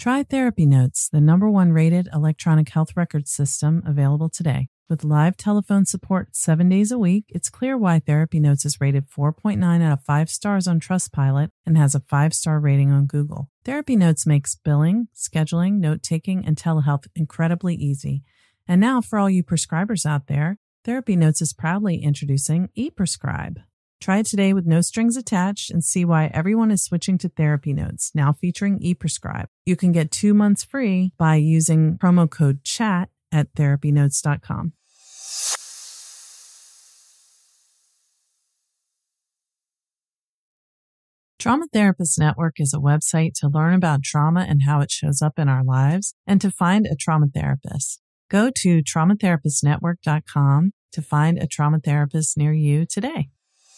Try Therapy Notes, the #1 rated electronic health record system available today. With live telephone support 7 days a week, it's clear why Therapy Notes is rated 4.9 out of 5 stars on Trustpilot and has a 5-star rating on Google. Therapy Notes makes billing, scheduling, note-taking, and telehealth incredibly easy. And now, for all you prescribers out there, Therapy Notes is proudly introducing ePrescribe. Try it today with no strings attached and see why everyone is switching to Therapy Notes, now featuring ePrescribe. You can get 2 months free by using promo code CHAT at therapynotes.com. Trauma Therapist Network is a website to learn about trauma and how it shows up in our lives and to find a trauma therapist. Go to traumatherapistnetwork.com to find a trauma therapist near you today.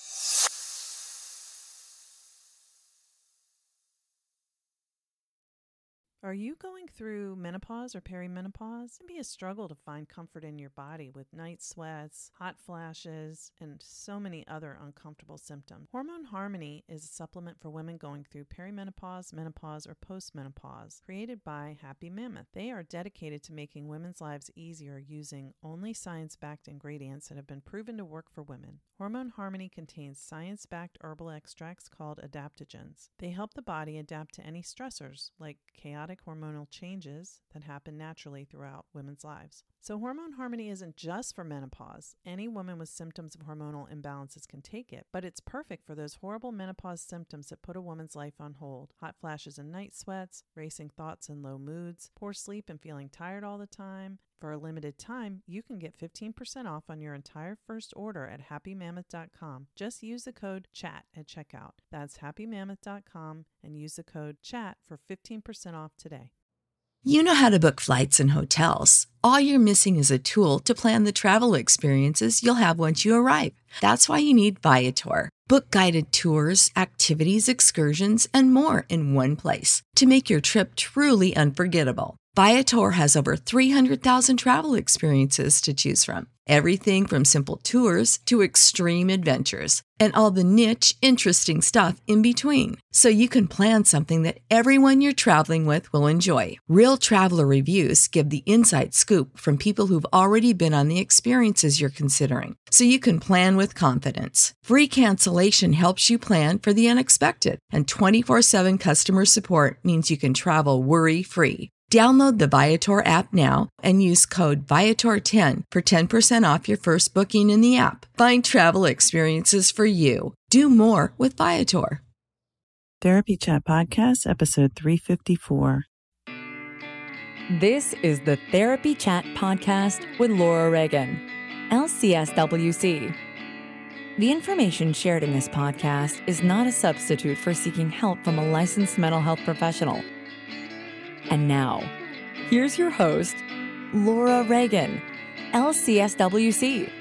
Are you going through menopause or perimenopause? It can be a struggle to find comfort in your body with night sweats, hot flashes, and so many other uncomfortable symptoms. Hormone Harmony is a supplement for women going through perimenopause, menopause, or postmenopause, created by Happy Mammoth. They are dedicated to making women's lives easier using only science-backed ingredients that have been proven to work for women. Hormone Harmony contains science-backed herbal extracts called adaptogens. They help the body adapt to any stressors, like chaotic hormonal changes that happen naturally throughout women's lives. So Hormone Harmony isn't just for menopause. Any woman with symptoms of hormonal imbalances can take it, but it's perfect for those horrible menopause symptoms that put a woman's life on hold. Hot flashes and night sweats, racing thoughts and low moods, poor sleep and feeling tired all the time. For a limited time, you can get 15% off on your entire first order at happymammoth.com. Just use the code CHAT at checkout. That's happymammoth.com and use the code CHAT for 15% off today. You know how to book flights and hotels. All you're missing is a tool to plan the travel experiences you'll have once you arrive. That's why you need Viator. Book guided tours, activities, excursions, and more in one place to make your trip truly unforgettable. Viator has over 300,000 travel experiences to choose from. Everything from simple tours to extreme adventures and all the niche, interesting stuff in between. So you can plan something that everyone you're traveling with will enjoy. Real traveler reviews give the inside scoop from people who've already been on the experiences you're considering. So you can plan with confidence. Free cancellation helps you plan for the unexpected. And 24/7 customer support means you can travel worry-free. Download the Viator app now and use code Viator10 for 10% off your first booking in the app. Find travel experiences for you. Do more with Viator. Therapy Chat Podcast, episode 354. This is the Therapy Chat Podcast with Laura Reagan, LCSWC. The information shared in this podcast is not a substitute for seeking help from a licensed mental health professional. And now, here's your host, Laura Reagan, LCSWC.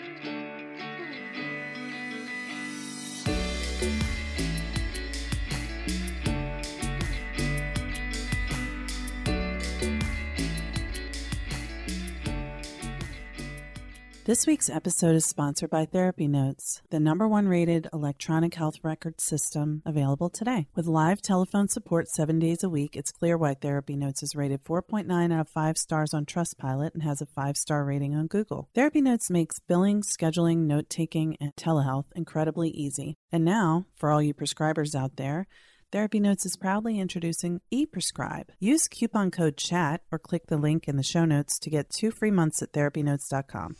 This week's episode is sponsored by Therapy Notes, the #1 rated electronic health record system available today. With live telephone support 7 days a week, it's clear why Therapy Notes is rated 4.9 out of 5 stars on Trustpilot and has a 5-star rating on Google. Therapy Notes makes billing, scheduling, note-taking, and telehealth incredibly easy. And now, for all you prescribers out there, Therapy Notes is proudly introducing ePrescribe. Use coupon code CHAT or click the link in the show notes to get 2 free months at therapynotes.com.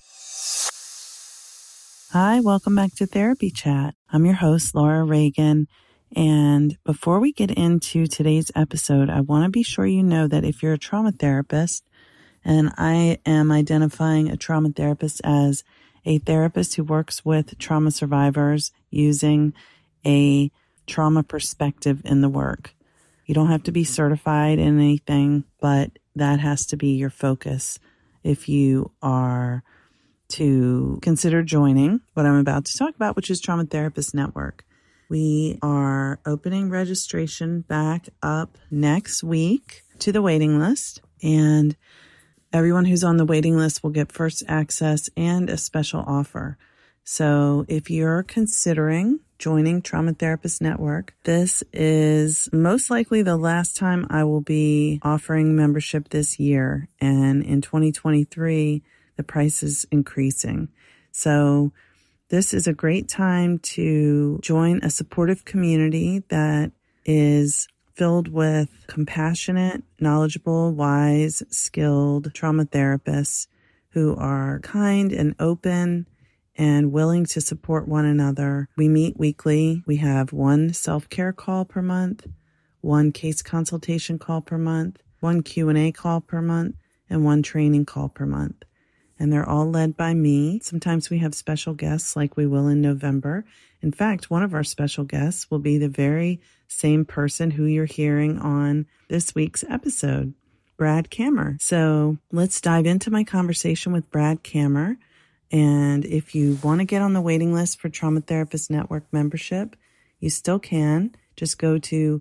Hi, welcome back to Therapy Chat. I'm your host, Laura Reagan. And before we get into today's episode, I want to be sure you know that if you're a trauma therapist, and I am identifying a trauma therapist as a therapist who works with trauma survivors using a trauma perspective in the work. You don't have to be certified in anything, but that has to be your focus if you are to consider joining what I'm about to talk about, which is Trauma Therapist Network. We are opening registration back up next week to the waiting list, and everyone who's on the waiting list will get first access and a special offer. So if you're considering joining Trauma Therapist Network. This is most likely the last time I will be offering membership this year. And in 2023, the price is increasing. So this is a great time to join a supportive community that is filled with compassionate, knowledgeable, wise, skilled trauma therapists who are kind and open and willing to support one another. We meet weekly. We have one self-care call per month, one case consultation call per month, one Q&A call per month, and one training call per month. And they're all led by me. Sometimes we have special guests like we will in November. In fact, one of our special guests will be the very same person who you're hearing on this week's episode, Brad Kammer. So let's dive into my conversation with Brad Kammer. And if you want to get on the waiting list for Trauma Therapist Network membership, you still can. Just go to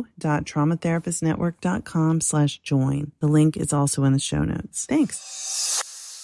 go.traumatherapistnetwork.com/join. The link is also in the show notes. Thanks.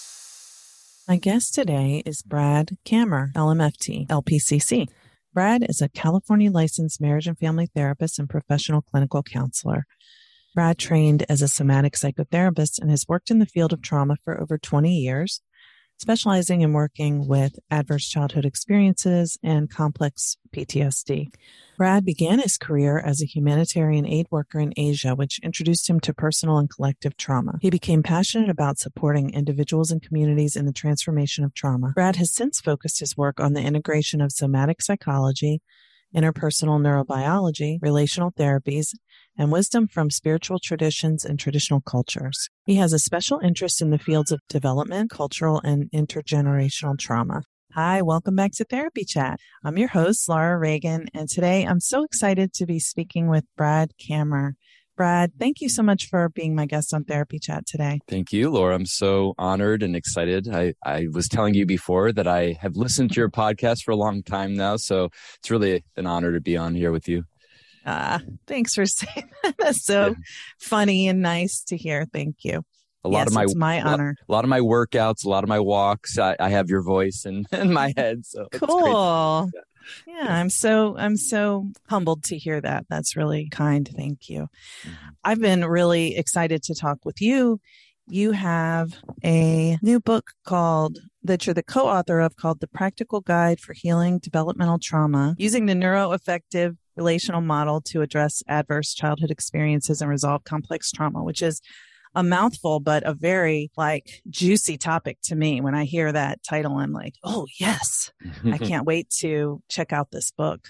My guest today is Brad Kammer, LMFT, LPCC. Brad is a California licensed marriage and family therapist and professional clinical counselor. Brad trained as a somatic psychotherapist and has worked in the field of trauma for over 20 years, specializing in working with adverse childhood experiences and complex PTSD. Brad began his career as a humanitarian aid worker in Asia, which introduced him to personal and collective trauma. He became passionate about supporting individuals and communities in the transformation of trauma. Brad has since focused his work on the integration of somatic psychology, interpersonal neurobiology, relational therapies, and wisdom from spiritual traditions and traditional cultures. He has a special interest in the fields of development, cultural, and intergenerational trauma. Hi, welcome back to Therapy Chat. I'm your host, Laura Reagan, and today I'm so excited to be speaking with Brad Kammer. Brad, thank you so much for being my guest on Therapy Chat today. Thank you, Laura. I'm so honored and excited. I was telling you before that I have listened to your podcast for a long time now, so it's really an honor to be on here with you. Thanks for saying that. That's so funny and nice to hear. Thank you. It's my honor. A lot of my workouts, a lot of my walks, I have your voice in my head. So cool. Yeah, I'm so humbled to hear that. That's really kind. Thank you. I've been really excited to talk with you. You have a new book that you're the co-author of called The Practical Guide for Healing Developmental Trauma, using the neuroaffective relational model to address adverse childhood experiences and resolve complex trauma, which is a mouthful, but a very juicy topic to me. When I hear that title, I'm like, oh yes, I can't wait to check out this book.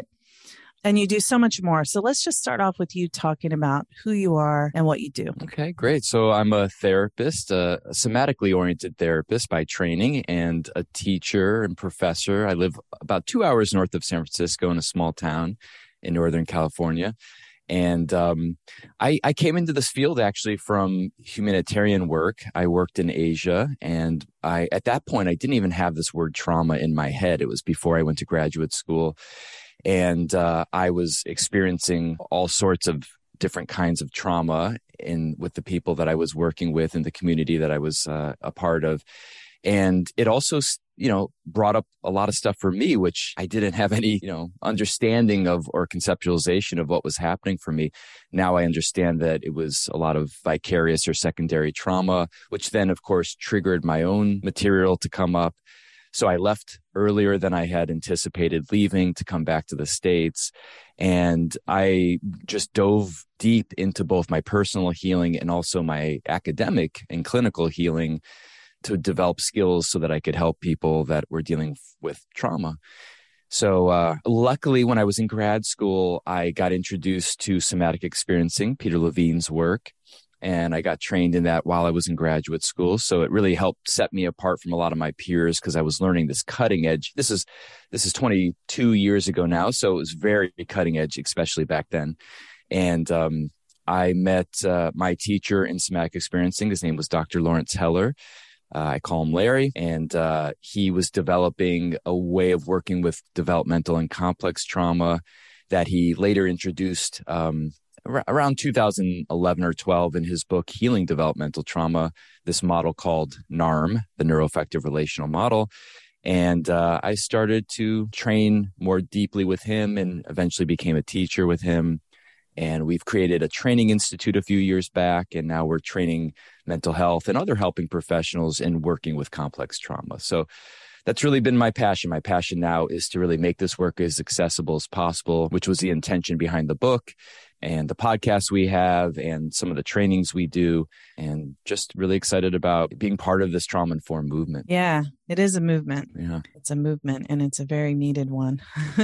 And you do so much more. So let's just start off with you talking about who you are and what you do. Okay, great. So I'm a therapist, a somatically oriented therapist by training, and a teacher and professor. I live about 2 hours north of San Francisco in a small town in Northern California. And I came into this field actually from humanitarian work. I worked in Asia, and at that point, I didn't even have this word trauma in my head. It was before I went to graduate school. And I was experiencing all sorts of different kinds of trauma with the people that I was working with in the community that I was a part of. And it also, brought up a lot of stuff for me, which I didn't have any, understanding of or conceptualization of what was happening for me. Now I understand that it was a lot of vicarious or secondary trauma, which then, of course, triggered my own material to come up. So I left earlier than I had anticipated leaving to come back to the States. And I just dove deep into both my personal healing and also my academic and clinical healing to develop skills so that I could help people that were dealing with trauma. So luckily, when I was in grad school, I got introduced to somatic experiencing, Peter Levine's work. And I got trained in that while I was in graduate school. So it really helped set me apart from a lot of my peers because I was learning this cutting edge. This is 22 years ago now. So it was very cutting edge, especially back then. And I met my teacher in somatic experiencing. His name was Dr. Lawrence Heller. I call him Larry. And he was developing a way of working with developmental and complex trauma that he later introduced around 2011 or 12 in his book, Healing Developmental Trauma, this model called NARM, the Neuroaffective Relational Model. And I started to train more deeply with him and eventually became a teacher with him. And we've created a training institute a few years back, and now we're training mental health and other helping professionals in working with complex trauma. So that's really been my passion. My passion now is to really make this work as accessible as possible, which was the intention behind the book and the podcast we have and some of the trainings we do, and just really excited about being part of this trauma-informed movement. Yeah, it is a movement. Yeah. It's a movement, and it's a very needed one.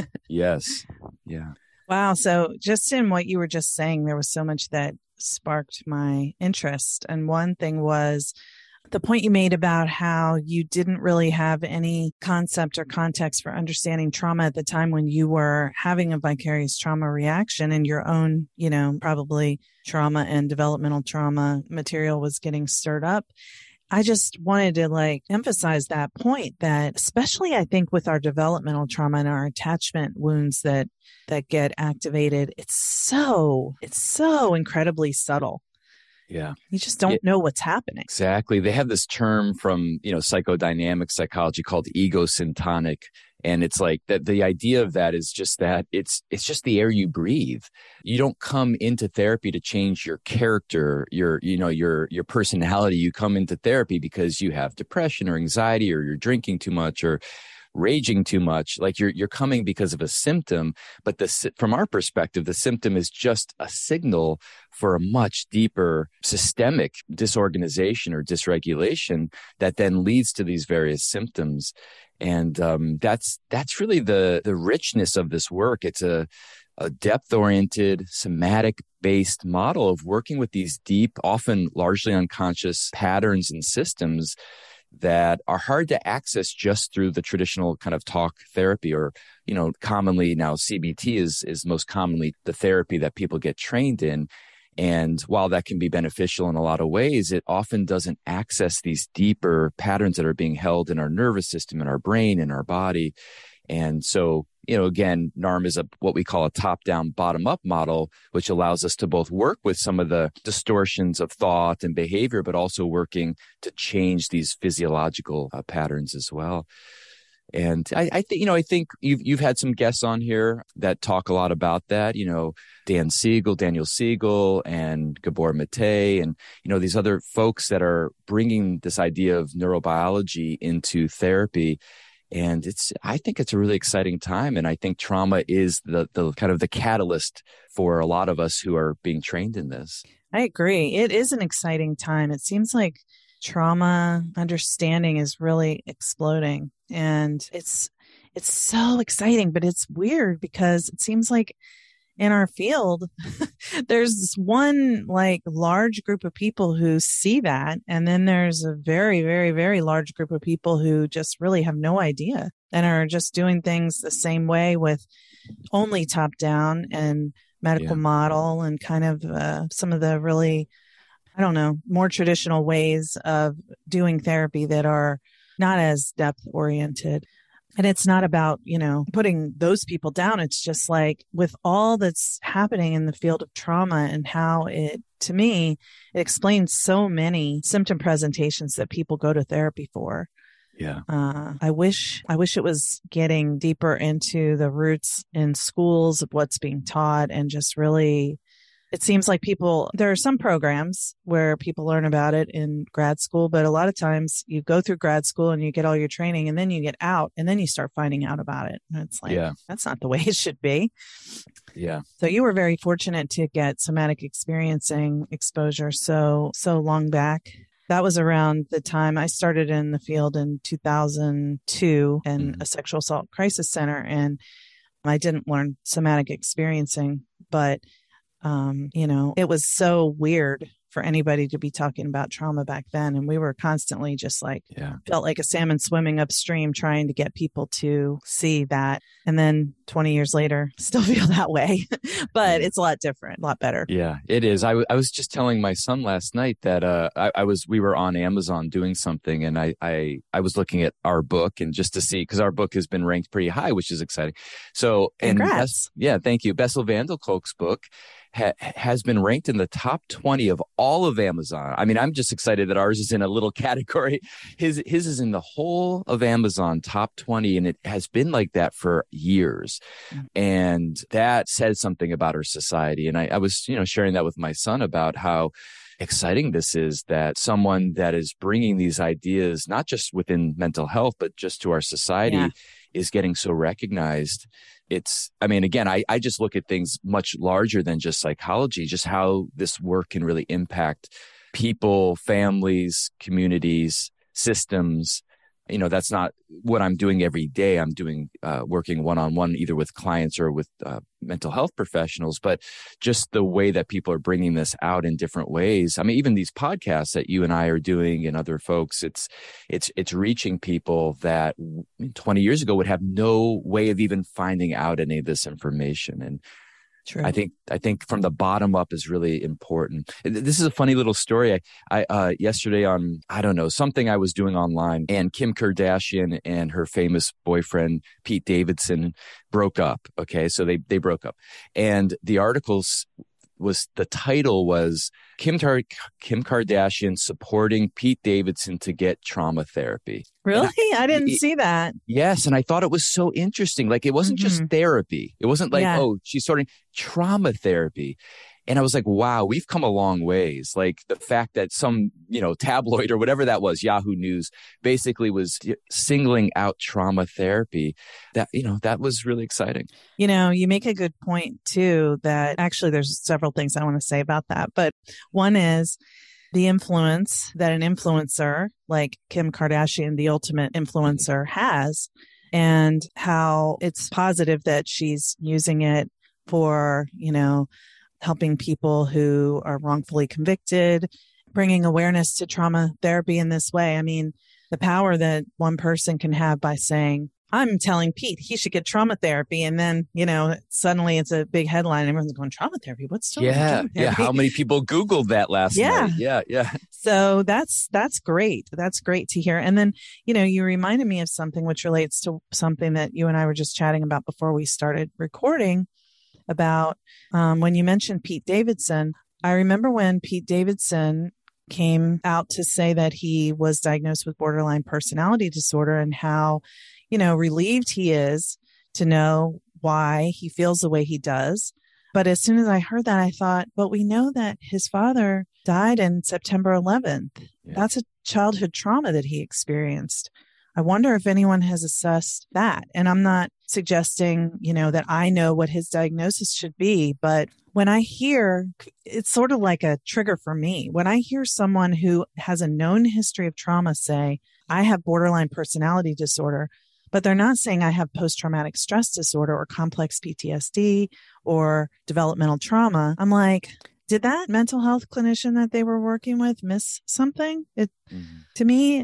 Yes. Yeah. Wow. So just in what you were just saying, there was so much that sparked my interest. And one thing was the point you made about how you didn't really have any concept or context for understanding trauma at the time when you were having a vicarious trauma reaction and your own, probably trauma and developmental trauma material was getting stirred up. I just wanted to emphasize that point that especially I think with our developmental trauma and our attachment wounds that get activated, it's so incredibly subtle. Yeah. You just don't know what's happening. Exactly. They have this term from, psychodynamic psychology called ego syntonic. And it's like that the idea of that is just that it's just the air you breathe. You don't come into therapy to change your character, your personality. You come into therapy because you have depression or anxiety or you're drinking too much or raging too much. Like you're coming because of a symptom, but from our perspective, the symptom is just a signal for a much deeper systemic disorganization or dysregulation that then leads to these various symptoms. And that's really the richness of this work. It's a depth-oriented, somatic-based model of working with these deep, often largely unconscious patterns and systems that are hard to access just through the traditional kind of talk therapy, or, commonly now CBT is most commonly the therapy that people get trained in. And while that can be beneficial in a lot of ways, it often doesn't access these deeper patterns that are being held in our nervous system, in our brain, in our body. And so, again, NARM is what we call a top-down, bottom-up model, which allows us to both work with some of the distortions of thought and behavior, but also working to change these physiological patterns as well. And I think you've had some guests on here that talk a lot about that. Daniel Siegel, and Gabor Mate, and these other folks that are bringing this idea of neurobiology into therapy. And I think it's a really exciting time. And I think trauma is the kind of the catalyst for a lot of us who are being trained in this. I agree. It is an exciting time. It seems like trauma understanding is really exploding, and it's so exciting, but it's weird because it seems like in our field, there's this one large group of people who see that. And then there's a very, very, very large group of people who just really have no idea and are just doing things the same way with only top down and medical model and kind of some of the really, more traditional ways of doing therapy that are not as depth oriented. And it's not about, putting those people down. It's just with all that's happening in the field of trauma and how to me, it explains so many symptom presentations that people go to therapy for. Yeah. I wish it was getting deeper into the roots in schools of what's being taught, and just really, it seems like there are some programs where people learn about it in grad school, but a lot of times you go through grad school and you get all your training and then you get out and then you start finding out about it. And it's that's not the way it should be. Yeah. So you were very fortunate to get somatic experiencing exposure so long back. That was around the time I started in the field in 2002 in a sexual assault crisis center. And I didn't learn somatic experiencing, but it was so weird for anybody to be talking about trauma back then. And we were constantly just felt like a salmon swimming upstream trying to get people to see that. And then 20 years later, still feel that way, but it's a lot different, a lot better. Yeah, it is. I was just telling my son last night that we were on Amazon doing something, and I was looking at our book, and just to see, because our book has been ranked pretty high, which is exciting. So, congrats. Thank you. Bessel van der Kolk's book has been ranked in the top 20 of all of Amazon. I mean, I'm just excited that ours is in a little category. His is in the whole of Amazon top 20, and it has been like that for years. And that says something about our society. And I was, sharing that with my son about how exciting this is, that someone that is bringing these ideas, not just within mental health, but just to our society, is getting so recognized. Again, I just look at things much larger than just psychology, just how this work can really impact people, families, communities, systems. That's not what I'm doing every day. I'm doing working one-on-one, either with clients or with mental health professionals, but just the way that people are bringing this out in different ways. I mean, even these podcasts that you and I are doing and other folks, it's reaching people that 20 years ago would have no way of even finding out any of this information. And True. I think from the bottom up is really important. This is a funny little story. I yesterday on, I don't know, something I was doing online, and Kim Kardashian and her famous boyfriend, Pete Davidson, broke up. Okay. So they broke up, and the title was Kim Kardashian supporting Pete Davidson to get trauma therapy. Really? I didn't see that. Yes. And I thought it was so interesting. Like, it wasn't just therapy. It wasn't like, she's starting trauma therapy. And I was like, wow, we've come a long ways. Like, the fact that some, tabloid or whatever that was, Yahoo News, basically was singling out trauma therapy. That was really exciting. You make a good point too, that actually there's several things I want to say about that. But one is the influence that an influencer like Kim Kardashian, the ultimate influencer, has, and how it's positive that she's using it for, helping people who are wrongfully convicted, bringing awareness to trauma therapy in this way. I mean, the power that one person can have by saying, I'm telling Pete he should get trauma therapy. And then, suddenly it's a big headline. Everyone's going, trauma therapy? What's trauma therapy? Yeah. How many people Googled that last night? Yeah. So that's great. That's great to hear. And then, you reminded me of something which relates to something that you and I were just chatting about before we started recording, about when you mentioned Pete Davidson. I remember when Pete Davidson came out to say that he was diagnosed with borderline personality disorder, and how, relieved he is to know why he feels the way he does. But as soon as I heard that, I thought, but we know that his father died in September 11th. Yeah. That's a childhood trauma that he experienced. I wonder if anyone has assessed that. And I'm not suggesting, that I know what his diagnosis should be, but when I hear, it's sort of like a trigger for me. When I hear someone who has a known history of trauma say, I have borderline personality disorder, but they're not saying I have post-traumatic stress disorder or complex PTSD or developmental trauma, I'm like, did that mental health clinician that they were working with miss something? To me,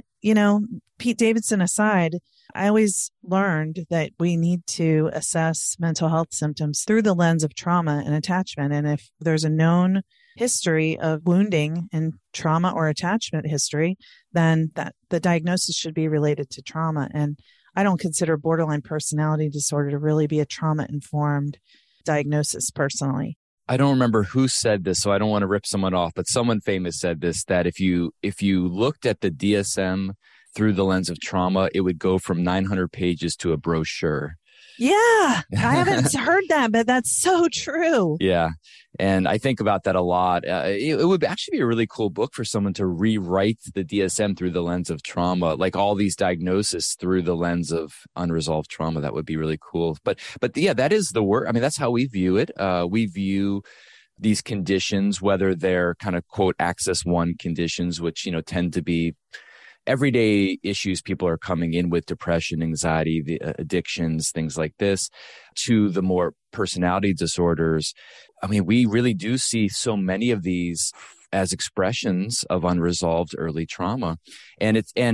Pete Davidson aside, I always learned that we need to assess mental health symptoms through the lens of trauma and attachment. And if there's a known history of wounding and trauma or attachment history, then that the diagnosis should be related to trauma. And I don't consider borderline personality disorder to really be a trauma-informed diagnosis personally. I don't remember who said this, so I don't want to rip someone off, but someone famous said this, that if you looked at the DSM through the lens of trauma, it would go from 900 pages to a brochure. Yeah, I haven't heard that, but that's so true. Yeah. And I think about that a lot. It would actually be a really cool book for someone to rewrite the DSM through the lens of trauma, like all these diagnoses through the lens of unresolved trauma. That would be really cool. But yeah, that is the work. I mean, that's how we view it. We view these conditions, whether they're kind of quote Axis 1 conditions, which, tend to be everyday issues people are coming in with, depression, anxiety, the addictions, things like this, to the more personality disorders. I mean, we really do see so many of these as expressions of unresolved early trauma. And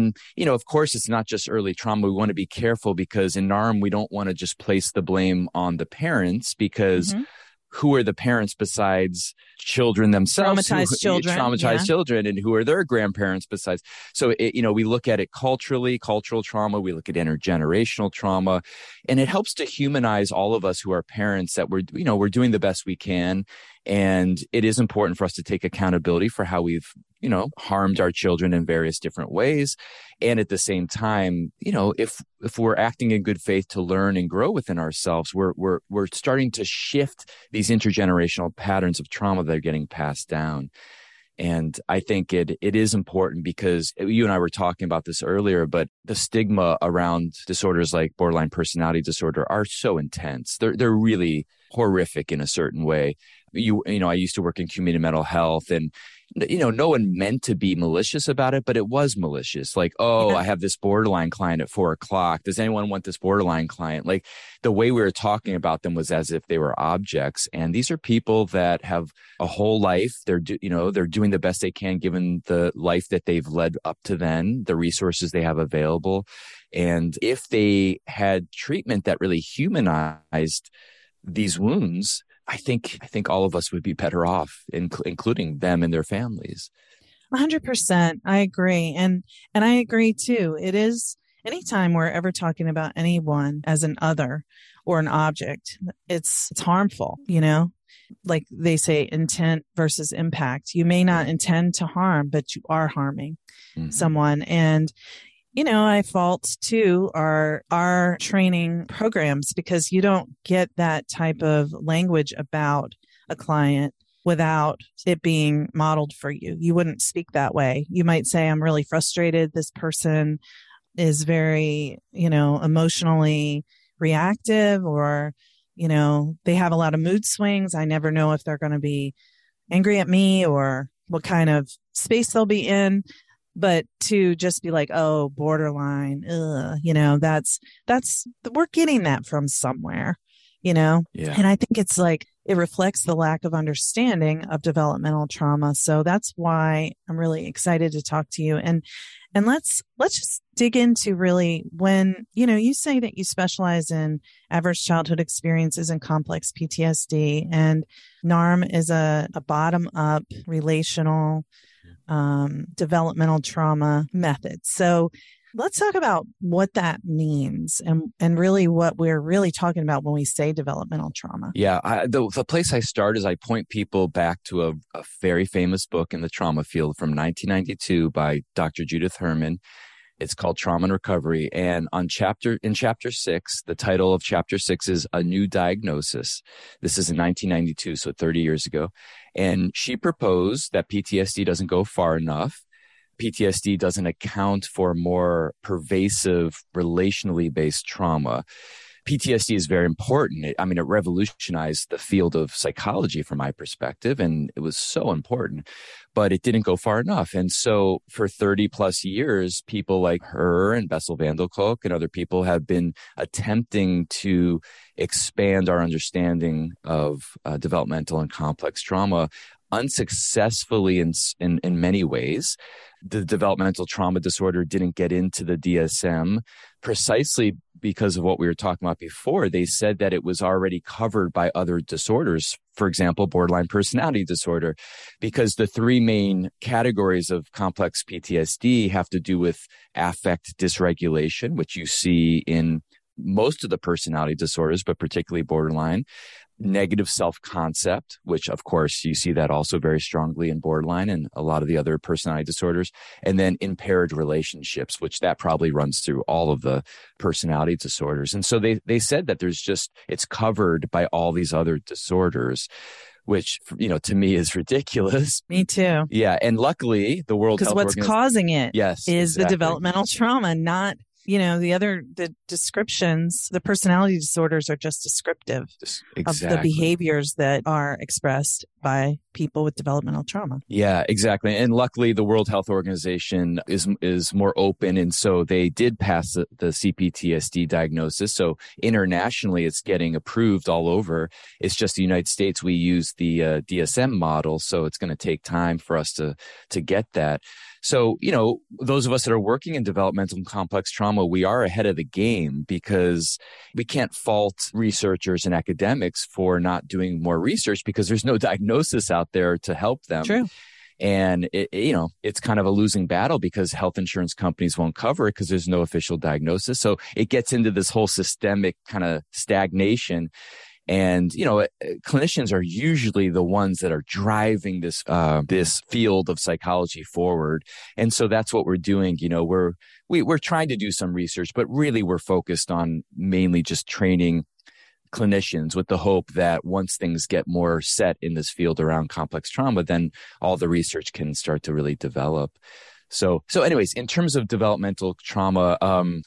of course, it's not just early trauma. We want to be careful because in NARM, we don't want to just place the blame on the parents, because who are the parents besides children themselves? Traumatized children. Traumatized children, and who are their grandparents besides? So, we look at it culturally, cultural trauma. We look at intergenerational trauma, and it helps to humanize all of us who are parents that we're doing the best we can. And it is important for us to take accountability for how we've, harmed our children in various different ways. And at the same time, if we're acting in good faith to learn and grow within ourselves, we're starting to shift these intergenerational patterns of trauma that are getting passed down. And I think it is important because you and I were talking about this earlier, but the stigma around disorders like borderline personality disorder are so intense. They're really horrific in a certain way. I used to work in community mental health, and no one meant to be malicious about it, but it was malicious. Like, I have this borderline client at 4:00. Does anyone want this borderline client? Like, the way we were talking about them was as if they were objects. And these are people that have a whole life. They're doing the best they can given the life that they've led up to then, the resources they have available. And if they had treatment that really humanized these wounds, I think all of us would be better off, including them and their families. 100%. I agree. And I agree too. It is, anytime we're ever talking about anyone as an other or an object, it's harmful, like they say, intent versus impact. You may not intend to harm, but you are harming someone. And I fault too our training programs, because you don't get that type of language about a client without it being modeled for you. You wouldn't speak that way. You might say, I'm really frustrated. This person is very, emotionally reactive, or, they have a lot of mood swings. I never know if they're going to be angry at me or what kind of space they'll be in. But to just be like, oh, borderline, that's we're getting that from somewhere, Yeah. And I think it's like, it reflects the lack of understanding of developmental trauma. So that's why I'm really excited to talk to you. And let's just dig into really when, you say that you specialize in adverse childhood experiences and complex PTSD, and NARM is a bottom up relational developmental trauma method. So let's talk about what that means and really what we're really talking about when we say developmental trauma. Yeah. The place I start is I point people back to a very famous book in the trauma field from 1992 by Dr. Judith Herman. It's called Trauma and Recovery. And in chapter 6, the title of chapter 6 is A New Diagnosis. This is in 1992, so 30 years ago. And she proposed that PTSD doesn't go far enough. PTSD doesn't account for more pervasive, relationally based trauma. PTSD is very important. It revolutionized the field of psychology from my perspective, and it was so important, but it didn't go far enough. And so for 30 plus years, people like her and Bessel van der Kolk and other people have been attempting to expand our understanding of developmental and complex trauma, unsuccessfully in many ways. The developmental trauma disorder didn't get into the DSM precisely because of what we were talking about before. They said that it was already covered by other disorders, for example, borderline personality disorder, because the three main categories of complex PTSD have to do with affect dysregulation, which you see in most of the personality disorders, but particularly borderline. Negative self-concept, which of course you see that also very strongly in borderline and a lot of the other personality disorders. And then impaired relationships, which that probably runs through all of the personality disorders. And so they said that it's covered by all these other disorders, which, to me is ridiculous. Me too. Yeah. And luckily the World Health Organization. Because what's causing it is exactly. The developmental trauma, not the descriptions, the personality disorders are just descriptive of the behaviors that are expressed. by people with developmental trauma. Yeah, exactly. And luckily, the World Health Organization is more open. And so they did pass the CPTSD diagnosis. So internationally, it's getting approved all over. It's just the United States, we use the DSM model. So it's going to take time for us to get that. So, those of us that are working in developmental and complex trauma, we are ahead of the game because we can't fault researchers and academics for not doing more research because there's no diagnosis out there to help them. True. And it's kind of a losing battle because health insurance companies won't cover it because there's no official diagnosis. So it gets into this whole systemic kind of stagnation. And, clinicians are usually the ones that are driving this field of psychology forward. And so that's what we're doing. We're trying to do some research, but really we're focused on mainly just training clinicians with the hope that once things get more set in this field around complex trauma, then all the research can start to really develop. So anyways, in terms of developmental trauma,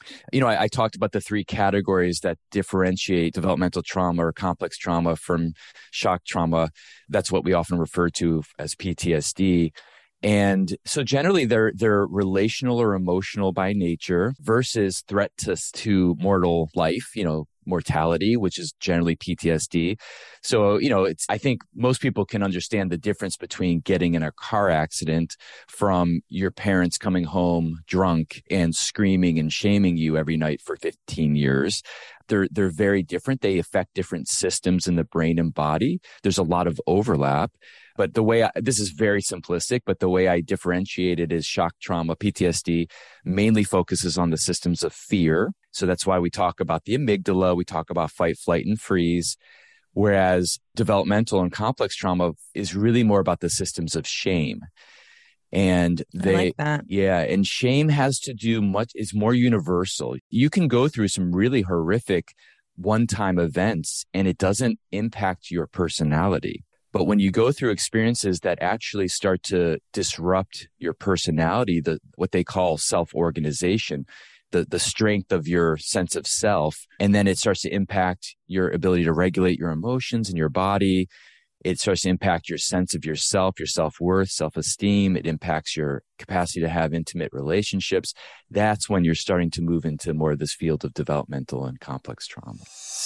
I talked about the three categories that differentiate developmental trauma or complex trauma from shock trauma. That's what we often refer to as PTSD. And so generally they're relational or emotional by nature versus threat to mortal life, mortality, which is generally PTSD. So, I think most people can understand the difference between getting in a car accident from your parents coming home drunk and screaming and shaming you every night for 15 years. They're very different. They affect different systems in the brain and body. There's a lot of overlap. But this is very simplistic, but the way I differentiate it is shock trauma, PTSD, mainly focuses on the systems of fear. So that's why we talk about the amygdala, we talk about fight, flight, and freeze. Whereas developmental and complex trauma is really more about the systems of shame. And I like that. Yeah. And shame has to do is more universal. You can go through some really horrific one-time events and it doesn't impact your personality. But when you go through experiences that actually start to disrupt your personality, what they call self-organization, the strength of your sense of self, and then it starts to impact your ability to regulate your emotions and your body. It starts to impact your sense of yourself, your self-worth, self-esteem. It impacts your capacity to have intimate relationships. That's when you're starting to move into more of this field of developmental and complex trauma.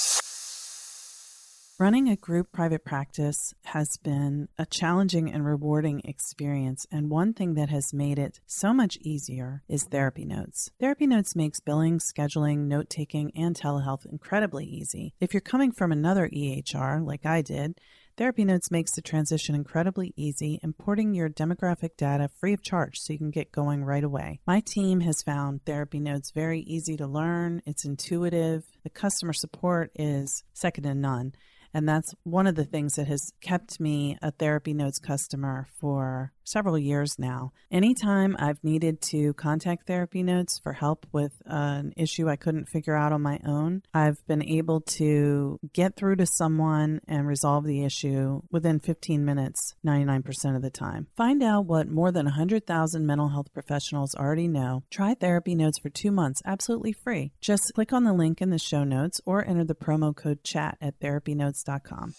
Running a group private practice has been a challenging and rewarding experience, and one thing that has made it so much easier is Therapy Notes. Therapy Notes makes billing, scheduling, note-taking, and telehealth incredibly easy. If you're coming from another EHR, like I did, Therapy Notes makes the transition incredibly easy, importing your demographic data free of charge so you can get going right away. My team has found Therapy Notes very easy to learn. It's intuitive. The customer support is second to none. And that's one of the things that has kept me a Therapy Notes customer for several years now. Anytime I've needed to contact Therapy Notes for help with an issue I couldn't figure out on my own, I've been able to get through to someone and resolve the issue within 15 minutes, 99% of the time. Find out what more than 100,000 mental health professionals already know. Try Therapy Notes for 2 months, absolutely free. Just click on the link in the show notes or enter the promo code CHAT at therapynotes.com.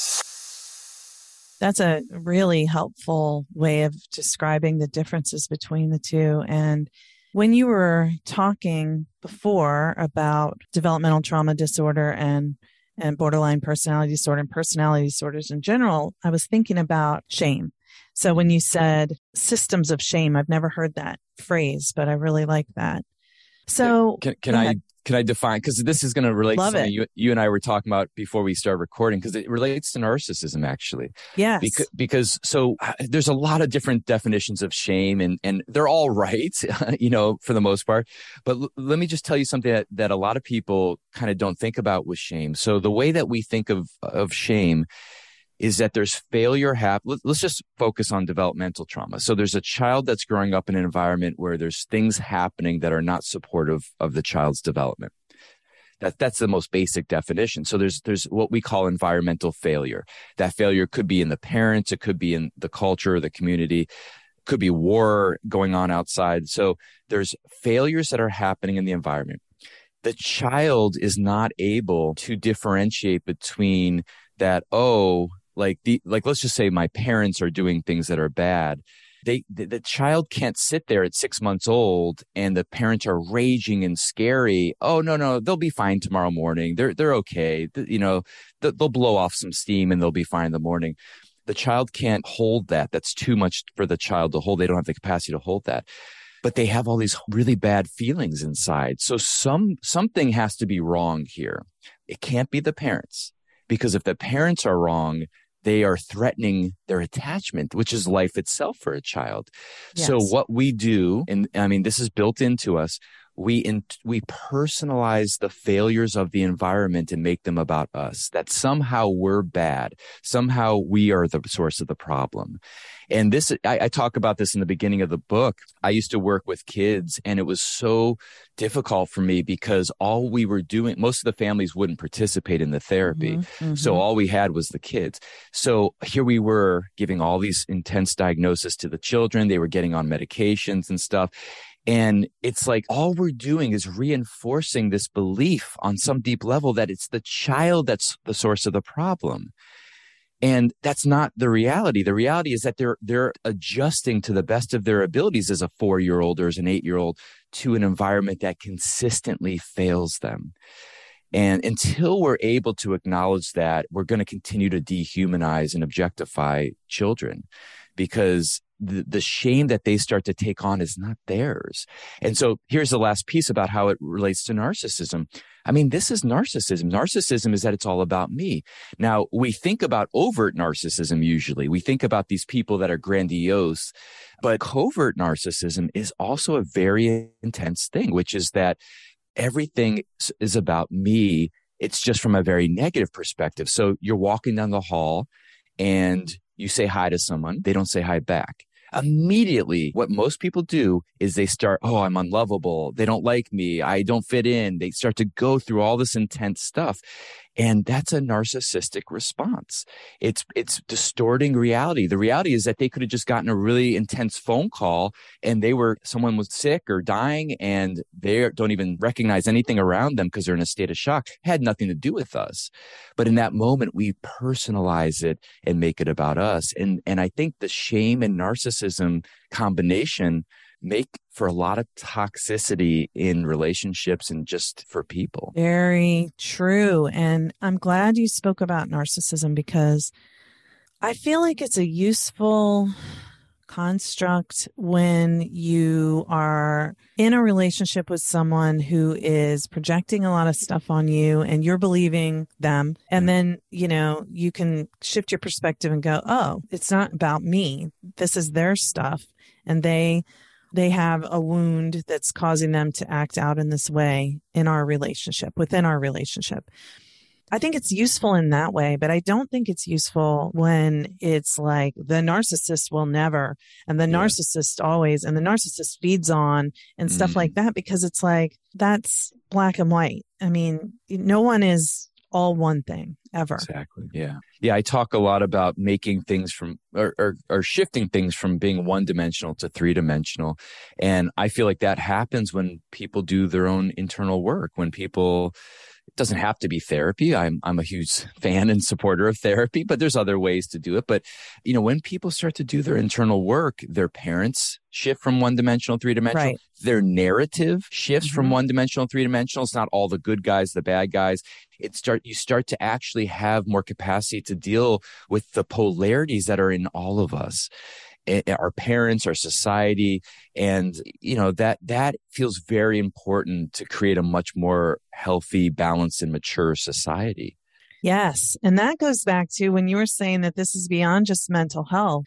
That's a really helpful way of describing the differences between the two. And when you were talking before about developmental trauma disorder and borderline personality disorder and personality disorders in general, I was thinking about shame. So when you said systems of shame, I've never heard that phrase, but I really like that. So Can I define, because this is going to relate to something you and I were talking about before we start recording, because it relates to narcissism, actually. Yes. Because there's a lot of different definitions of shame, and they're all right, for the most part. But let me just tell you something that a lot of people kind of don't think about with shame. So the way that we think of shame is that there's failure let's just focus on developmental trauma. So there's a child that's growing up in an environment where there's things happening that are not supportive of the child's development. That's the most basic definition. So there's what we call environmental failure. That failure could be in the parents, it could be in the culture, the community, could be war going on outside. So there's failures that are happening in the environment. The child is not able to differentiate between that, like let's just say my parents are doing things that are bad. The child can't sit there at 6 months old and the parents are raging and scary. Oh, no, they'll be fine tomorrow morning. They're okay. They'll blow off some steam and they'll be fine in the morning. The child can't hold that. That's too much for the child to hold. They don't have the capacity to hold that. But they have all these really bad feelings inside. So something has to be wrong here. It can't be the parents, because if the parents are wrong, they are threatening their attachment, which is life itself for a child. Yes. So what we do, and I mean, this is built into us, we personalize the failures of the environment and make them about us, that somehow we're bad. Somehow we are the source of the problem. And this, I talk about this in the beginning of the book. I used to work with kids, and it was so difficult for me because all we were doing, most of the families wouldn't participate in the therapy. So all we had was the kids. So here we were giving all these intense diagnoses to the children. They were getting on medications and stuff. And it's like all we're doing is reinforcing this belief on some deep level that it's the child that's the source of the problem. And that's not the reality. The reality is that they're adjusting to the best of their abilities as a 4-year-old or as an 8-year-old to an environment that consistently fails them. And until we're able to acknowledge that, we're going to continue to dehumanize and objectify children, because the shame that they start to take on is not theirs. And so here's the last piece about how it relates to narcissism. I mean, this is narcissism. Narcissism is that it's all about me. Now, we think about overt narcissism usually. We think about these people that are grandiose, but covert narcissism is also a very intense thing, which is that everything is about me. It's just from a very negative perspective. So you're walking down the hall and you say hi to someone. They don't say hi back. Immediately, what most people do is they start, oh, I'm unlovable. They don't like me. I don't fit in. They start to go through all this intense stuff. And that's a narcissistic response. It's distorting reality. The reality is that they could have just gotten a really intense phone call and someone was sick or dying and they don't even recognize anything around them because they're in a state of shock. It had nothing to do with us. But in that moment, we personalize it and make it about us. And I think the shame and narcissism combination make for a lot of toxicity in relationships and just for people. Very true. And I'm glad you spoke about narcissism, because I feel like it's a useful construct when you are in a relationship with someone who is projecting a lot of stuff on you and you're believing them. And then, you can shift your perspective and go, oh, it's not about me. This is their stuff. And they have a wound that's causing them to act out in this way within our relationship. I think it's useful in that way, but I don't think it's useful when it's like the narcissist will never, and the narcissist always, and the narcissist feeds on and stuff like that, because it's like, that's black and white. I mean, no one is all one thing ever. Exactly. Yeah. Yeah. I talk a lot about making things from or shifting things from being 1-dimensional to 3-dimensional. And I feel like that happens when people do their own internal work, it doesn't have to be therapy. I'm a huge fan and supporter of therapy, but there's other ways to do it. But, when people start to do their internal work, their parents shift from 1-dimensional, 3-dimensional. Right. Their narrative shifts from 1-dimensional, 3-dimensional. It's not all the good guys, the bad guys. You start to actually have more capacity to deal with the polarities that are in all of us. Our parents, our society, and that feels very important to create a much more healthy, balanced, and mature society. Yes, and that goes back to when you were saying that this is beyond just mental health.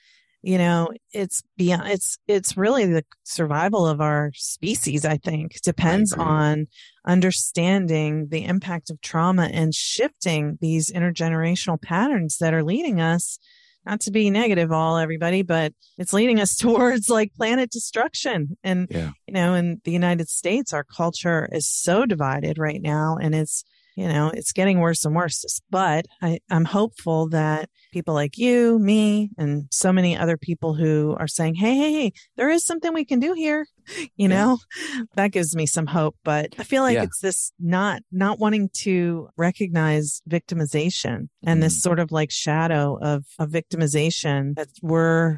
It's beyond. It's really the survival of our species. I think depends on understanding the impact of trauma and shifting these intergenerational patterns that are leading us. Not to be negative, everybody, but it's leading us towards like planet destruction. And, in the United States, our culture is so divided right now, and it's getting worse and worse. But I'm hopeful that people like you, me, and so many other people who are saying, hey, there is something we can do here. You know, that gives me some hope. But I feel like it's this not wanting to recognize victimization and this sort of like shadow of victimization that we're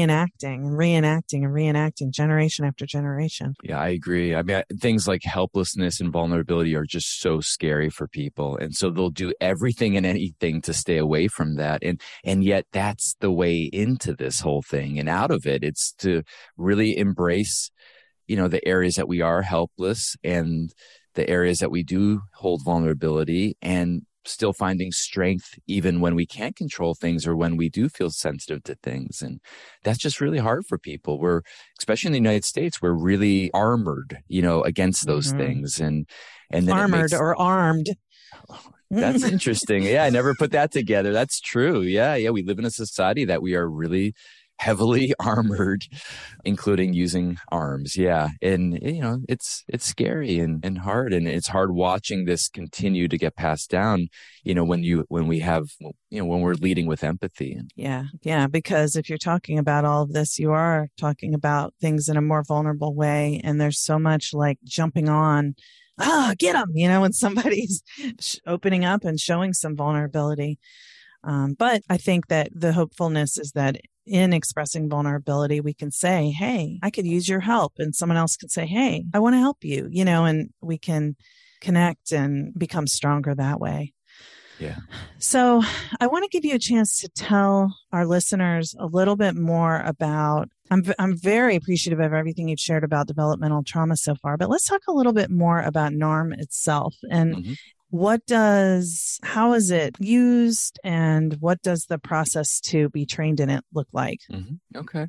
reenacting generation after generation. Yeah, I agree. I mean, things like helplessness and vulnerability are just so scary for people. And so they'll do everything and anything to stay away from that. And yet that's the way into this whole thing and out of it. It's to really embrace, the areas that we are helpless and the areas that we do hold vulnerability, and still finding strength even when we can't control things or when we do feel sensitive to things. And that's just really hard for people. Especially in the United States, we're really armored, against those things. And then armored or armed. That's interesting. Yeah, I never put that together. That's true. Yeah. We live in a society that we are really heavily armored, including using arms. Yeah. And, it's scary and hard. And it's hard watching this continue to get passed down, when we're leading with empathy. Yeah. Yeah. Because if you're talking about all of this, you are talking about things in a more vulnerable way. And there's so much like jumping on, get them, when somebody's opening up and showing some vulnerability. But I think that the hopefulness is that in expressing vulnerability, we can say, hey, I could use your help. And someone else can say, hey, I want to help you, and we can connect and become stronger that way. Yeah. So I want to give you a chance to tell our listeners a little bit more about, I'm very appreciative of everything you've shared about developmental trauma so far, but let's talk a little bit more about NARM itself and how is it used, and what does the process to be trained in it look like? Okay.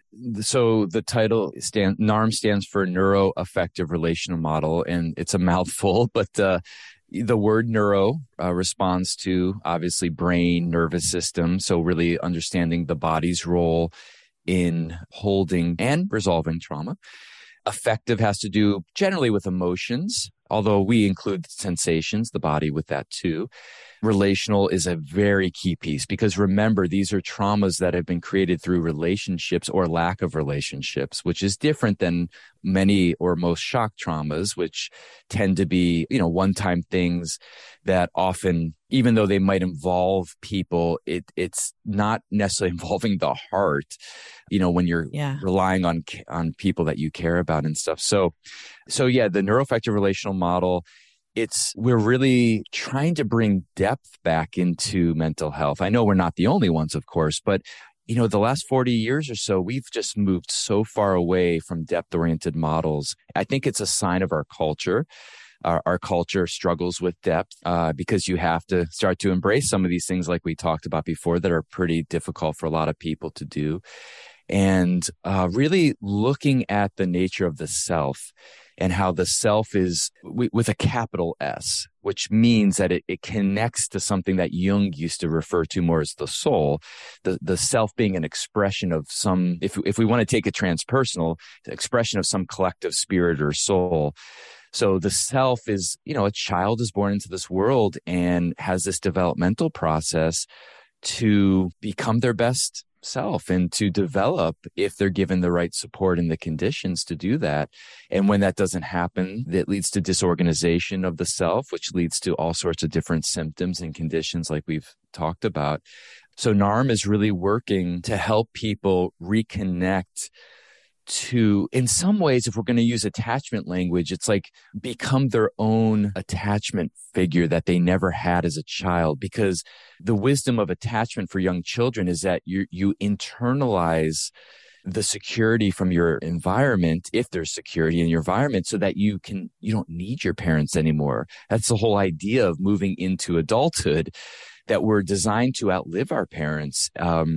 So the title NARM stands for Neuroaffective Relational Model, and it's a mouthful, but the word neuro responds to obviously brain, nervous system. So really understanding the body's role in holding and resolving trauma. Affective has to do generally with emotions, although we include sensations, the body with that too. Relational is a very key piece because remember, these are traumas that have been created through relationships or lack of relationships, which is different than many or most shock traumas, which tend to be, one-time things that often, even though they might involve people, it's not necessarily involving the heart, when you're relying on people that you care about and stuff. So yeah, the neuroaffective relational model, we're really trying to bring depth back into mental health. I know we're not the only ones, of course, but the last 40 years or so, we've just moved so far away from depth-oriented models. I think it's a sign of our culture. Our culture struggles with depth because you have to start to embrace some of these things like we talked about before that are pretty difficult for a lot of people to do. And really looking at the nature of the self and how the self is with a capital S, which means that it connects to something that Jung used to refer to more as the soul, the self being an expression of some, if we want to take it transpersonal, the expression of some collective spirit or soul. So the self is, a child is born into this world and has this developmental process to become their best self and to develop if they're given the right support and the conditions to do that. And when that doesn't happen, that leads to disorganization of the self, which leads to all sorts of different symptoms and conditions like we've talked about. So NARM is really working to help people reconnect to, in some ways, if we're going to use attachment language, it's like become their own attachment figure that they never had as a child. Because the wisdom of attachment for young children is that you internalize the security from your environment, if there's security in your environment, so that you don't need your parents anymore. That's the whole idea of moving into adulthood, that we're designed to outlive our parents.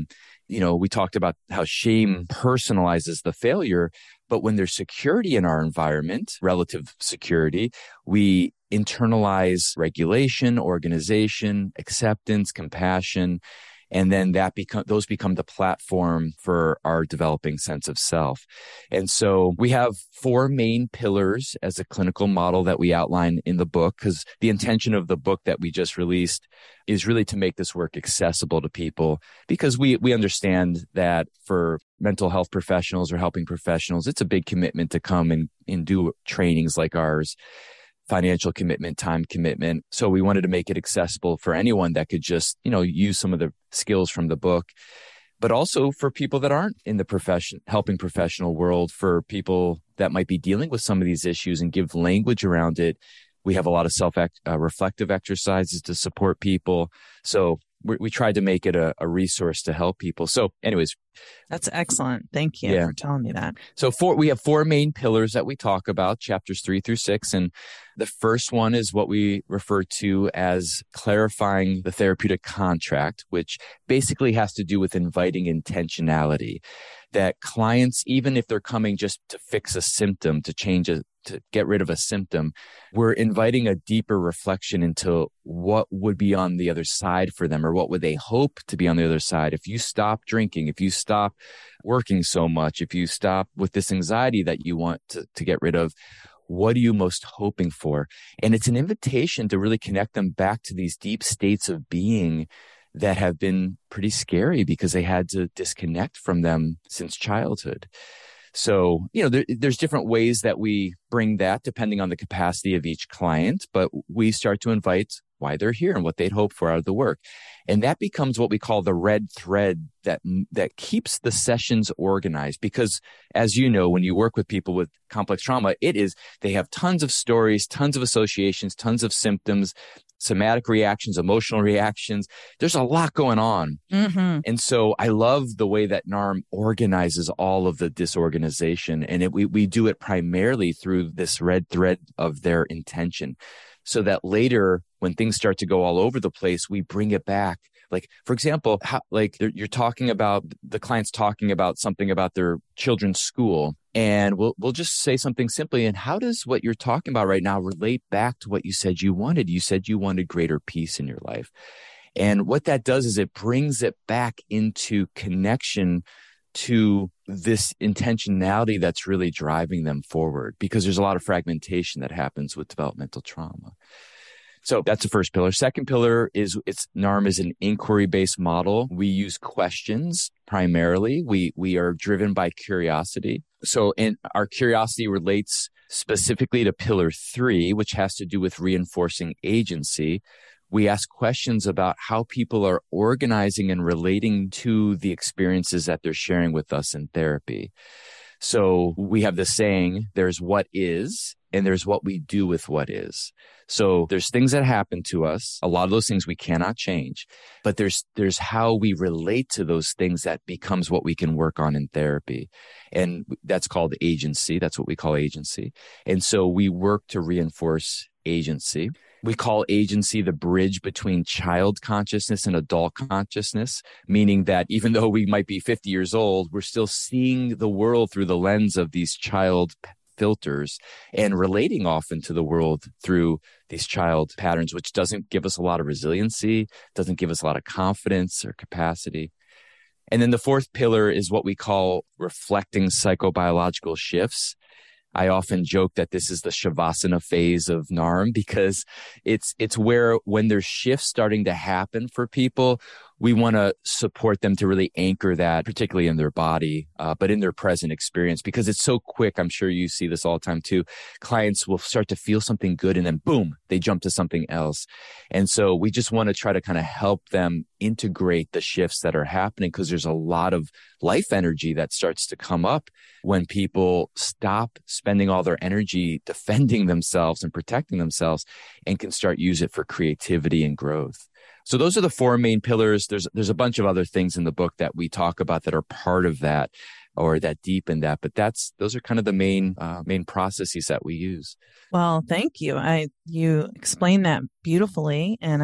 We talked about how shame personalizes the failure, but when there's security in our environment, relative security, we internalize regulation, organization, acceptance, compassion, And then those become the platform for our developing sense of self. And so we have 4 main pillars as a clinical model that we outline in the book, because the intention of the book that we just released is really to make this work accessible to people, because we understand that for mental health professionals or helping professionals, it's a big commitment to come and do trainings like ours. Financial commitment, time commitment. So we wanted to make it accessible for anyone that could just, use some of the skills from the book, but also for people that aren't in the helping professional world, for people that might be dealing with some of these issues and give language around it. We have a lot of reflective exercises to support people. So we tried to make it a resource to help people. So anyways. That's excellent. Thank you for telling me that. So we have 4 main pillars that we talk about, chapters 3 through 6. And the first one is what we refer to as clarifying the therapeutic contract, which basically has to do with inviting intentionality. That clients, even if they're coming just to fix a symptom, to get rid of a symptom, we're inviting a deeper reflection into what would be on the other side for them, or what would they hope to be on the other side. If you stop drinking, if you stop working so much, if you stop with this anxiety that you want to get rid of, what are you most hoping for? And it's an invitation to really connect them back to these deep states of being that have been pretty scary because they had to disconnect from them since childhood. So, there's different ways that we bring that depending on the capacity of each client, but we start to invite why they're here and what they'd hope for out of the work. And that becomes what we call the red thread that keeps the sessions organized. Because as you know, when you work with people with complex trauma, they have tons of stories, tons of associations, tons of symptoms, somatic reactions, emotional reactions. There's a lot going on. Mm-hmm. And so I love the way that NARM organizes all of the disorganization. And we do it primarily through this red thread of their intention, so that later when things start to go all over the place, we bring it back. Like, for example, you're talking about the client's talking about something about their children's school. And we'll just say something simply. And how does what you're talking about right now relate back to what you said you wanted? You said you wanted greater peace in your life. And what that does is it brings it back into connection to this intentionality that's really driving them forward, because there's a lot of fragmentation that happens with developmental trauma. So that's the first pillar. Second pillar is NARM is an inquiry-based model. We use questions primarily. We are driven by curiosity. So our curiosity relates specifically to pillar 3, which has to do with reinforcing agency. We ask questions about how people are organizing and relating to the experiences that they're sharing with us in therapy. So we have the saying, there's what is, and there's what we do with what is. So there's things that happen to us. A lot of those things we cannot change, but there's how we relate to those things that becomes what we can work on in therapy. And that's called agency. That's what we call agency. And so we work to reinforce agency. We call agency the bridge between child consciousness and adult consciousness, meaning that even though we might be 50 years old, we're still seeing the world through the lens of these child filters and relating often to the world through these child patterns, which doesn't give us a lot of resiliency, doesn't give us a lot of confidence or capacity. And then the fourth pillar is what we call reflecting psychobiological shifts. I often joke that this is the Shavasana phase of NARM, because it's where when there's shifts starting to happen for people, we want to support them to really anchor that, particularly in their body, but in their present experience, because it's so quick. I'm sure you see this all the time too. Clients will start to feel something good and then boom, they jump to something else. And so we just want to try to kind of help them integrate the shifts that are happening, because there's a lot of life energy that starts to come up when people stop spending all their energy defending themselves and protecting themselves and can start use it for creativity and growth. So those are the 4 main pillars. There's a bunch of other things in the book that we talk about that are part of that or that deepen that, but those are kind of the main processes that we use. Well, thank you. You explained that beautifully, and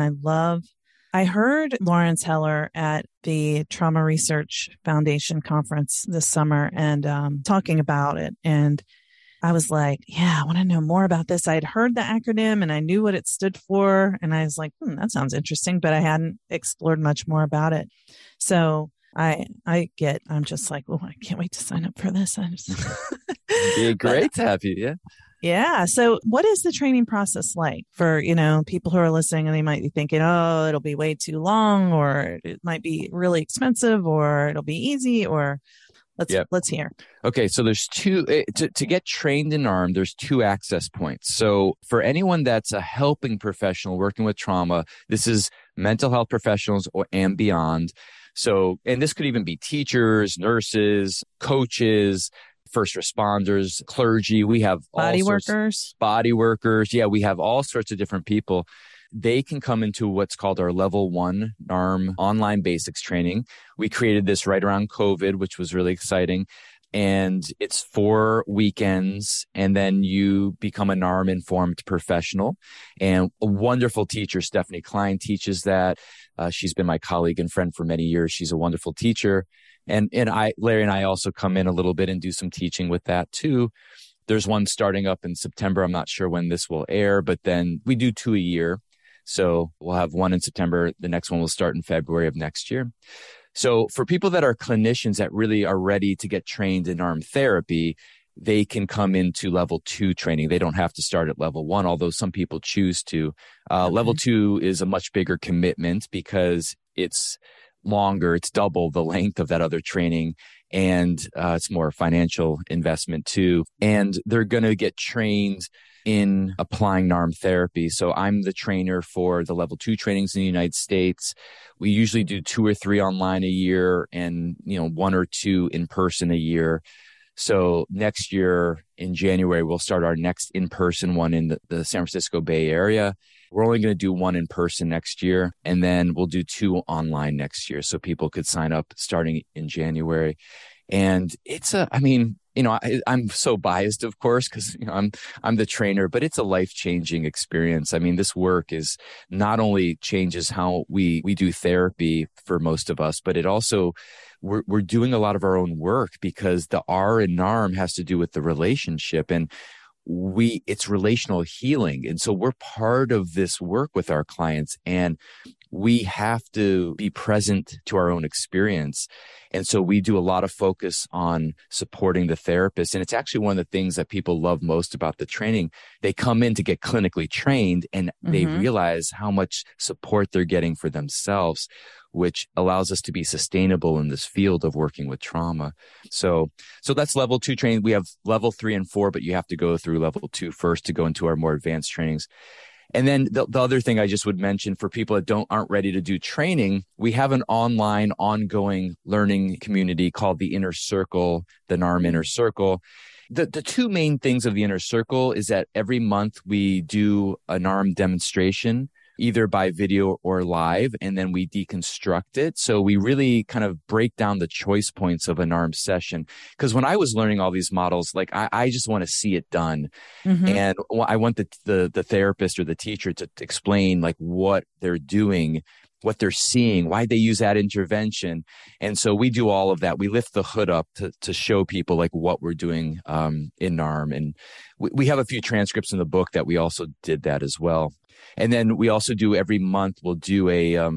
I heard Lawrence Heller at the Trauma Research Foundation conference this summer and talking about it. And I was like, yeah, I want to know more about this. I had heard the acronym and I knew what it stood for. And I was like, that sounds interesting, but I hadn't explored much more about it. So I'm just like, oh, I can't wait to sign up for this. It'd be great to have you. Yeah. Yeah. So what is the training process like for, people who are listening and they might be thinking, oh, it'll be way too long, or it might be really expensive, or it'll be easy, or let's hear. Okay. So there's two, to get trained in NARM, there's two access points. So for anyone that's a helping professional working with trauma, this is mental health professionals and beyond. So, and this could even be teachers, nurses, coaches, first responders, clergy. We have body workers. Yeah, we have all sorts of different people. They can come into what's called our level 1 NARM online basics training. We created this right around COVID, which was really exciting. And it's 4 weekends, and then you become a NARM informed professional. And a wonderful teacher, Stephanie Klein, teaches that. She's been my colleague and friend for many years. She's a wonderful teacher. And Larry and I also come in a little bit and do some teaching with that too. There's one starting up in September. I'm not sure when this will air, but then we do 2 a year. So we'll have one in September. The next one will start in February of next year. So for people that are clinicians that really are ready to get trained in NARM therapy, they can come into level 2 training. They don't have to start at level 1, although some people choose to. Level 2 is a much bigger commitment because it's longer. It's double the length of that other training. And it's more financial investment too. And they're going to get trained in applying NARM therapy. So I'm the trainer for the level 2 trainings in the United States. We usually do 2 or 3 online a year and, 1 or 2 in person a year. So next year in January, we'll start our next in-person one in the San Francisco Bay Area. We're only going to do 1 in person next year, and then we'll do 2 online next year. So people could sign up starting in January. And it's I'm so biased, of course, because I'm the trainer, but it's a life-changing experience. I mean, this work is not only changes how we do therapy for most of us, but it also we're doing a lot of our own work because the R in NARM has to do with the relationship, and it's relational healing. And so we're part of this work with our clients, and we have to be present to our own experience. And so we do a lot of focus on supporting the therapist. And it's actually one of the things that people love most about the training. They come in to get clinically trained, and they realize how much support they're getting for themselves, which allows us to be sustainable in this field of working with trauma. So that's level 2 training. We have level 3 and 4, but you have to go through level 2 first to go into our more advanced trainings. And then the other thing I just would mention for people that aren't ready to do training, we have an online ongoing learning community called the Inner Circle, the NARM Inner Circle. The 2 main things of the Inner Circle is that every month we do a NARM demonstration, either by video or live, and then we deconstruct it. So we really kind of break down the choice points of a NARM session. Because when I was learning all these models, like I just want to see it done. And I want the therapist or the teacher to explain like what they're doing, what they're seeing, why they use that intervention. And so we do all of that. We lift the hood up to show people like what we're doing in NARM. And we have a few transcripts in the book that we also did that as well. And then we also do every month, we'll do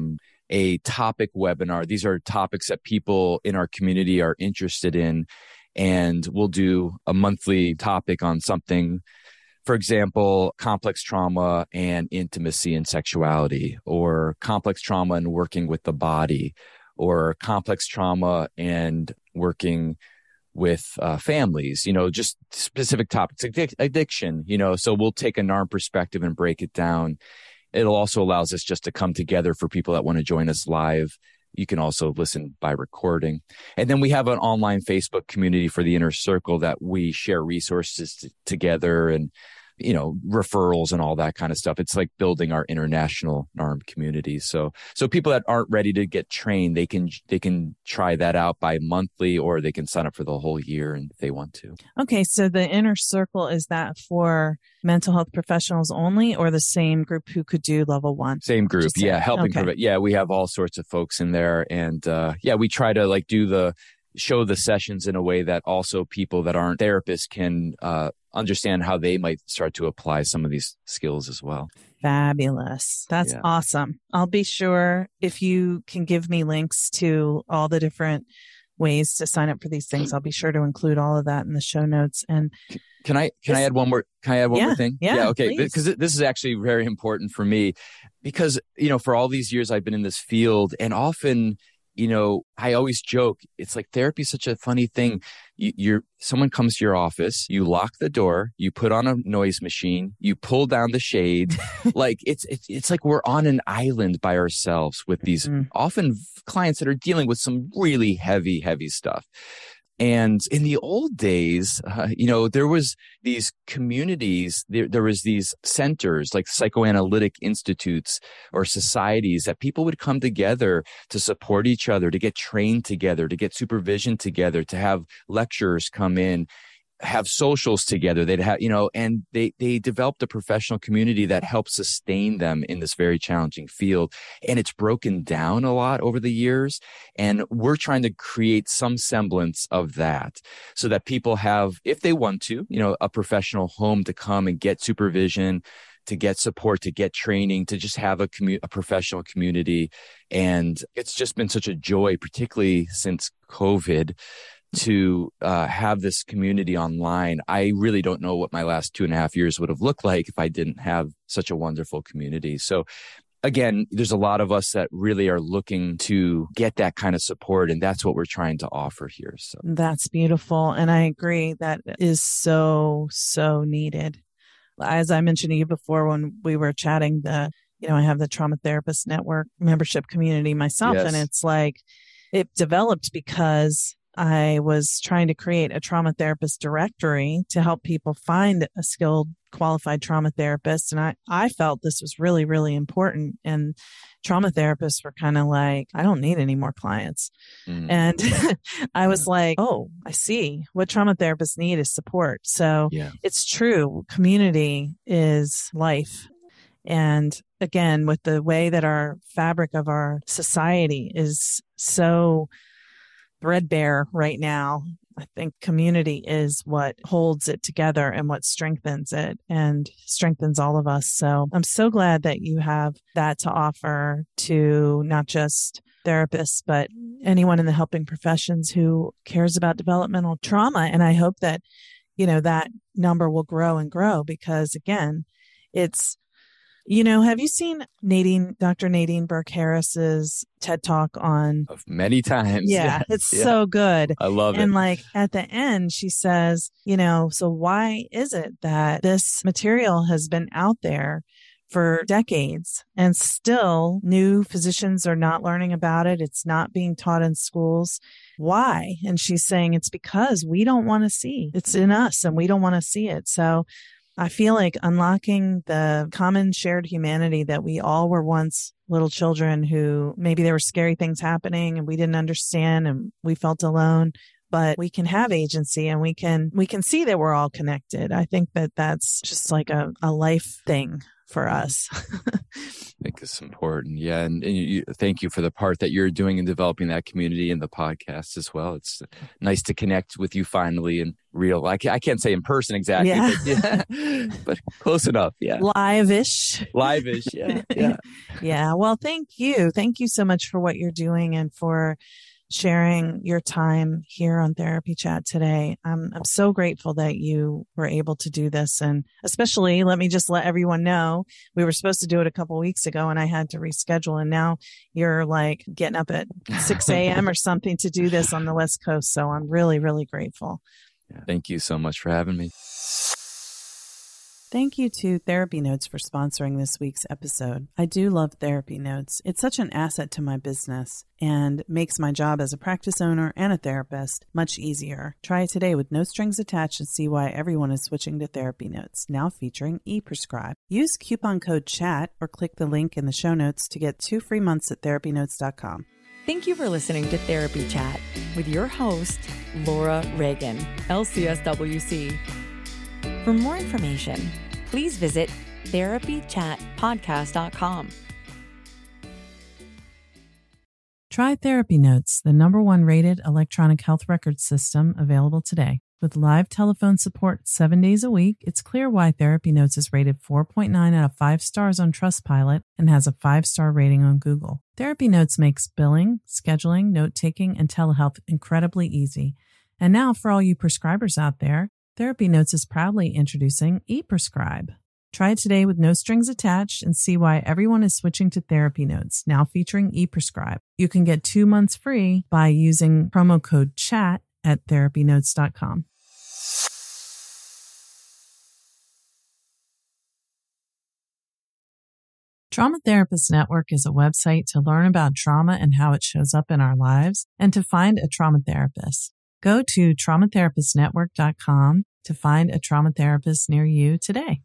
a topic webinar. These are topics that people in our community are interested in. And we'll do a monthly topic on something, for example, complex trauma and intimacy and sexuality, or complex trauma and working with the body, or complex trauma and working with families, just specific topics, addiction, so we'll take a NARM perspective and break it down. It'll also allows us just to come together for people that want to join us live. You can also listen by recording. And then we have an online Facebook community for the Inner Circle that we share resources together and, referrals and all that kind of stuff. It's like building our international NARM community. So people that aren't ready to get trained, they can try that out by monthly, or they can sign up for the whole year if they want to. Okay. So the Inner Circle, is that for mental health professionals only, or the same group who could do level 1? Same group. Yeah. Helping prevent. Yeah. We have all sorts of folks in there. And we try to show the sessions in a way that also people that aren't therapists can understand how they might start to apply some of these skills as well. Fabulous. That's awesome. I'll be sure if you can give me links to all the different ways to sign up for these things, I'll be sure to include all of that in the show notes. And can I add one more? Can I add one more thing? Yeah. Okay. Because this is actually very important for me because, for all these years I've been in this field, and often, I always joke, it's like therapy is such a funny thing. Someone comes to your office, you lock the door, you put on a noise machine, you pull down the shades. Like it's like we're on an island by ourselves with these often clients that are dealing with some really heavy, heavy stuff. And in the old days, there was these communities, there was these centers like psychoanalytic institutes or societies that people would come together to support each other, to get trained together, to get supervision together, to have lecturers come in, have socials together. They'd have, and they developed a professional community that helped sustain them in this very challenging field. And it's broken down a lot over the years. And we're trying to create some semblance of that so that people have, if they want to, a professional home to come and get supervision, to get support, to get training, to just have a professional community. And it's just been such a joy, particularly since COVID, to have this community online. I really don't know what my last 2.5 years would have looked like if I didn't have such a wonderful community. So again, there's a lot of us that really are looking to get that kind of support, and that's what we're trying to offer here. So that's beautiful. And I agree that is so, so needed. As I mentioned to you before when we were chatting, I have the Trauma Therapist Network membership community myself. Yes. And it's like it developed because I was trying to create a trauma therapist directory to help people find a skilled, qualified trauma therapist. And I felt this was really, really important. And trauma therapists were kind of like, I don't need any more clients. And I was like, oh, I see. What trauma therapists need is support. So It's true. Community is life. And again, with the way that our fabric of our society is so threadbare right now, I think community is what holds it together and what strengthens it and strengthens all of us. So I'm so glad that you have that to offer to not just therapists, but anyone in the helping professions who cares about developmental trauma. And I hope that, that number will grow and grow because again, it's, have you seen Dr. Nadine Burke Harris's TED Talk on? Many times. Yeah, it's so good. I love it. And like at the end, she says, so why is it that this material has been out there for decades and still new physicians are not learning about it? It's not being taught in schools. Why? And she's saying it's because we don't want to see. It's in us and we don't want to see it. So I feel like unlocking the common shared humanity that we all were once little children who maybe there were scary things happening and we didn't understand and we felt alone, but we can have agency and we can see that we're all connected. I think that that's just like a life thing for us. I think it's important. Yeah. And thank you for the part that you're doing in developing that community and the podcast as well. It's nice to connect with you finally in real. I can't say in person exactly, but close enough. Yeah. Live-ish. Yeah. Yeah. Yeah. Well, thank you. Thank you so much for what you're doing and for sharing your time here on Therapy Chat today. I'm so grateful that you were able to do this. And especially, let me just let everyone know, we were supposed to do it a couple of weeks ago and I had to reschedule. And now you're like getting up at 6 a.m. or something to do this on the West Coast. So I'm really, really grateful. Yeah, thank you so much for having me. Thank you to Therapy Notes for sponsoring this week's episode. I do love Therapy Notes. It's such an asset to my business and makes my job as a practice owner and a therapist much easier. Try it today with no strings attached and see why everyone is switching to Therapy Notes, now featuring ePrescribe. Use coupon code CHAT or click the link in the show notes to get 2 free months at therapynotes.com. Thank you for listening to Therapy Chat with your host, Laura Reagan, LCSWC. For more information, please visit therapychatpodcast.com. Try Therapy Notes, the #1 rated electronic health record system available today. With live telephone support 7 days a week, it's clear why Therapy Notes is rated 4.9 out of 5 stars on Trustpilot and has a 5-star rating on Google. Therapy Notes makes billing, scheduling, note-taking, and telehealth incredibly easy. And now, for all you prescribers out there, Therapy Notes is proudly introducing ePrescribe. Try it today with no strings attached and see why everyone is switching to Therapy Notes, now featuring ePrescribe. You can get 2 months free by using promo code CHAT at therapynotes.com. Trauma Therapist Network is a website to learn about trauma and how it shows up in our lives and to find a trauma therapist. Go to traumatherapistnetwork.com to find a trauma therapist near you today.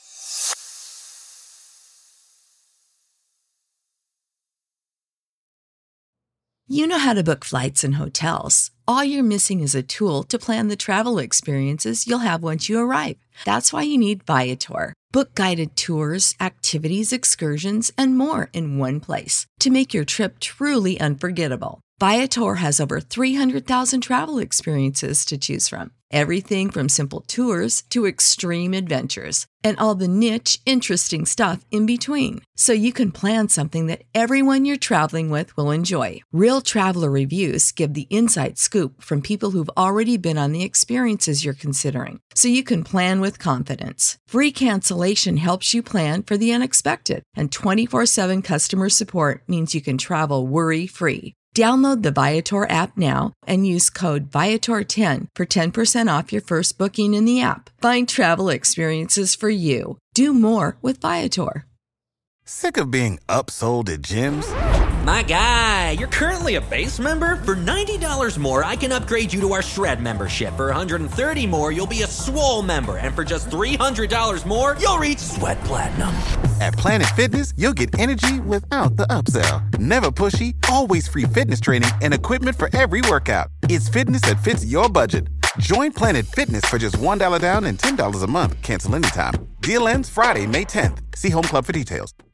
You know how to book flights and hotels. All you're missing is a tool to plan the travel experiences you'll have once you arrive. That's why you need Viator. Book guided tours, activities, excursions, and more in one place to make your trip truly unforgettable. Viator has over 300,000 travel experiences to choose from. Everything from simple tours to extreme adventures and all the niche, interesting stuff in between. So you can plan something that everyone you're traveling with will enjoy. Real traveler reviews give the inside scoop from people who've already been on the experiences you're considering. So you can plan with confidence. Free cancellation helps you plan for the unexpected. And 24/7 customer support means you can travel worry-free. Download the Viator app now and use code Viator10 for 10% off your first booking in the app. Find travel experiences for you. Do more with Viator. Sick of being upsold at gyms? My guy, you're currently a base member? For $90 more, I can upgrade you to our Shred membership. For $130 more, you'll be a Swole member. And for just $300 more, you'll reach Sweat Platinum. At Planet Fitness, you'll get energy without the upsell. Never pushy, always free fitness training and equipment for every workout. It's fitness that fits your budget. Join Planet Fitness for just $1 down and $10 a month. Cancel anytime. Deal ends Friday, May 10th. See Home Club for details.